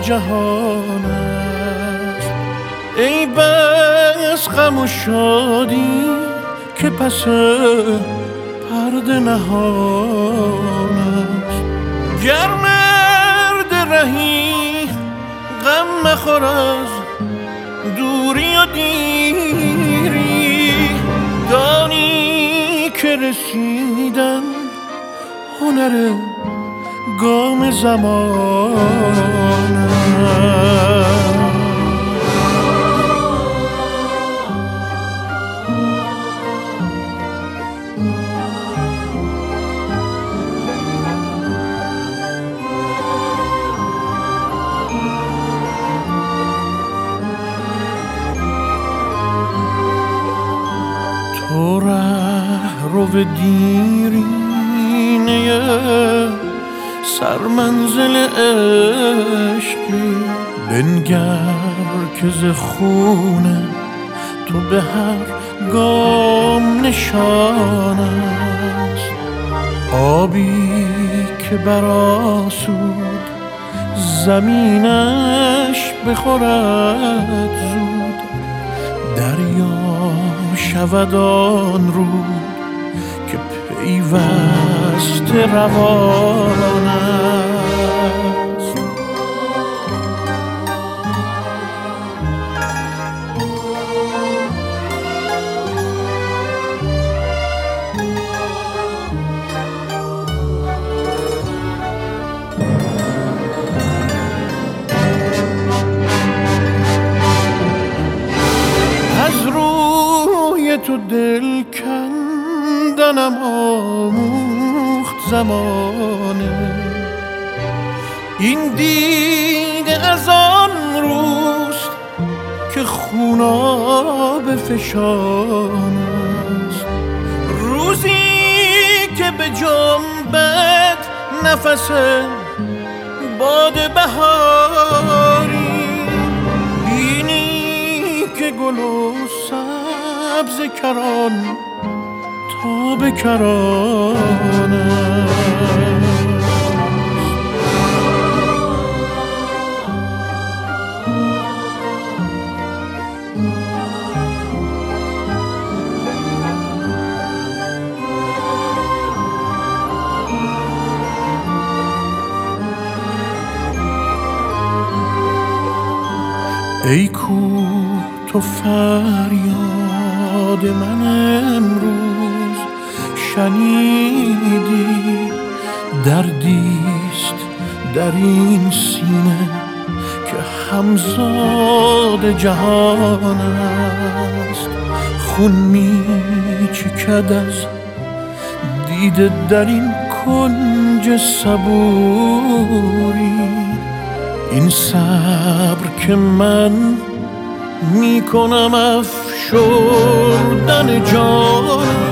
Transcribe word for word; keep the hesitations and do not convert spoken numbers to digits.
جهان است. ای بس غم و شادی که پس پرده نهان است. گر مرد رهی غم مخور از دوری و دیری، دانی که رسیدن هنر گام زمان است. تو ره رو دیرینه سرمنزل عشقی، بنگر که ز خونه تو به هر گام نشان است. آبی که برآسود زمینش بخورد زود، دریا شود آن رود که پیوسته روان است. از روی تو دل کندنم آموخت زمانه، این دیده از آن روست که خوناب فشان است. روزی که به جنبت نفس باد بهاری، بینی که گل و سبز کران تا به کران است. ای کوه تو فریاد من امروز شنیدی، دردیست در این سینه که همزاد جهان است. خون می چکد از دیده در این کنج صبوری، این صبر که من می کنم افشردن جان